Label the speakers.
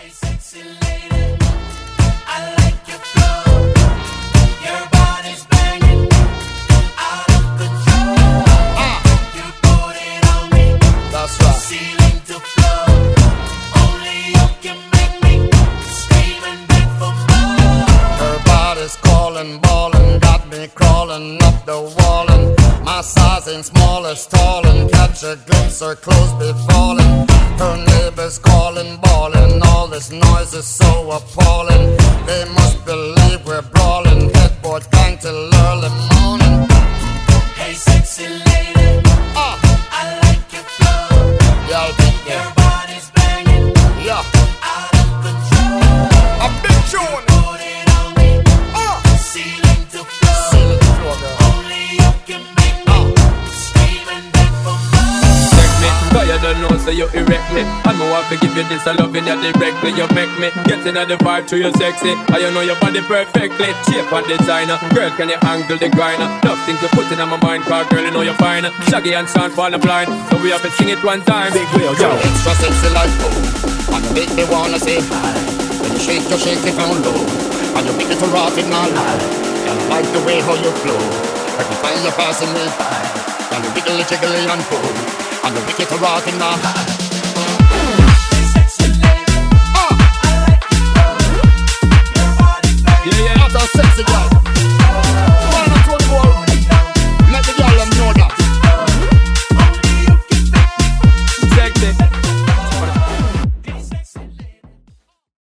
Speaker 1: Hey, sexy lady, I like your flow. Your body's banging, out of control. You put it on me,
Speaker 2: That's right.
Speaker 1: ceiling to floor. Only you can make me scream and beg for more.
Speaker 2: Her body's calling, ballin', got me crawling up the wall, and my size ain't small, it's tall, and catch a glimpse, her clothes be falling. Her neighbors calling, bawling, all this noise is so appalling. They must believe we're brawling, headboard bang till early morning.
Speaker 1: Hey, sexy lady, I like your flow.
Speaker 2: Yeah, I'll be
Speaker 1: Your
Speaker 2: there.
Speaker 1: body's banging,
Speaker 2: Yeah,
Speaker 1: out of control.
Speaker 2: a big tune.
Speaker 1: Put it on me, ceiling to floor.
Speaker 2: Seal the floor, girl.
Speaker 1: Only you can make me scream and beg for more.
Speaker 3: Check me, cause you don't know, so you erect me. I know I forgive you this, I love you directly. You make me get in the vibe to you sexy. And you know your body perfectly. Shape and designer, girl, can you angle the grinder? Love things you put in my mind, cause girl, you know you're fine. Shaggy and Sean fall blind, so we have to sing it one time. Big wheel, yo.
Speaker 2: Extra sexy like oh, and you make me wanna say hi. When you shake it down low, and you make it to rock in my life. And I like the way how you flow. Every time you're passing me by, and you wiggly jiggly and pull, and you make it to rock in my life.